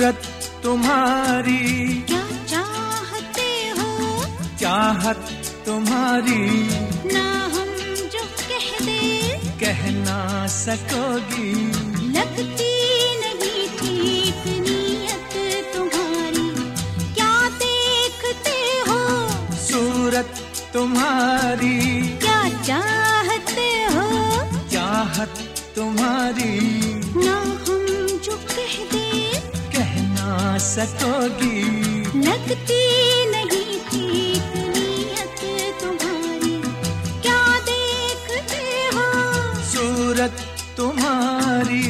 सूरत तुम्हारी क्या चाहते हो, चाहत तुम्हारी ना हम जो कह दे कह ना सकोगी। लगती नहीं ठीक नीयत तुम्हारी, क्या देखते हो, सूरत तुम्हारी क्या चाहते हो, चाहत तुम्हारी ना हम जो कह दे कह ना सकोगी। लगती नहीं ठीक नीयत तुम्हारी, क्या देखते हो, सूरत तुम्हारी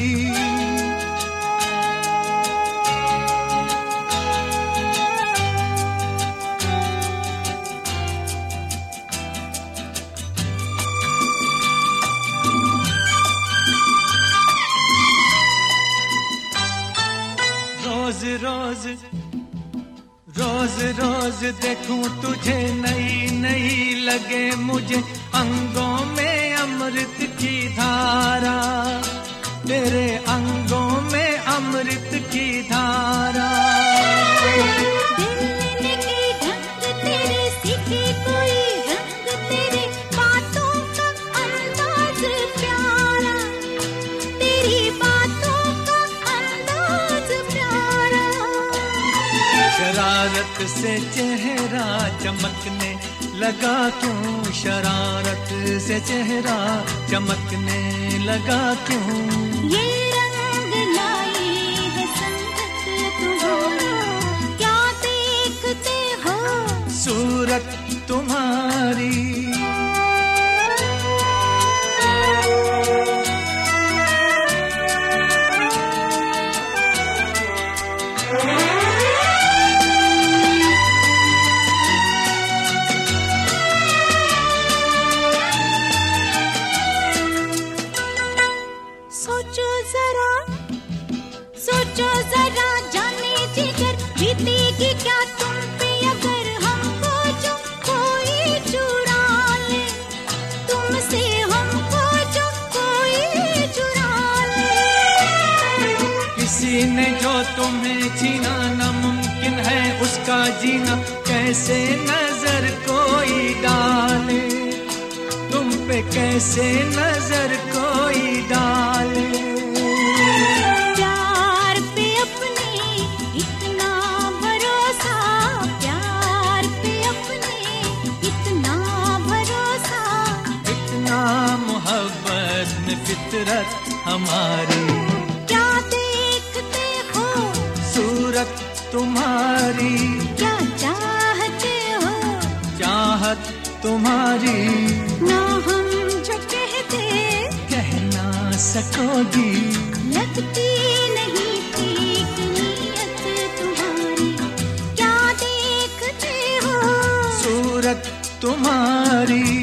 रोज रोज रोज रोज देखूं तुझे नई नई लगे मुझे, अंगों में अमृत की धारा, तेरे अंगों में अमृत की धारा। दिल के ढंग तेरे सीखे कोई रंग, तेरे बातों का अंदाज प्यारा, तेरी बातों का अंदाज प्यारा। शरारत से चेहरा चमकने लगा क्यों, शरारत से चेहरा चमकने लगा क्यों। ये रंग लाई है संगत तुम्हारी, क्या देखते हो, सूरत तुम्हारी सोचो जरा जाने जिगर, बीतेगी क्या तुम पे अगर हमको जो कोई चुरा ले, तुमसे हमको जो कोई चुरा ले। किसी ने जो तुम्हें छीना नामुमकिन है उसका जीना, कैसे नजर कोई डाले, तुम पे कैसे नजर कोई डाले। प्यार पे अपने इतना भरोसा, प्यार पे अपने इतना भरोसा, इतना मोहब्बत में फितरत हमारी। क्या देखते हो, सूरत तुम्हारी क्या चाहते हो, चाहत तुम्हारी ना हम जो कहते कह ना सकोगी। लगती नहीं ठीक नीयत तुम्हारी, क्या देखते हो, सूरत तुम्हारी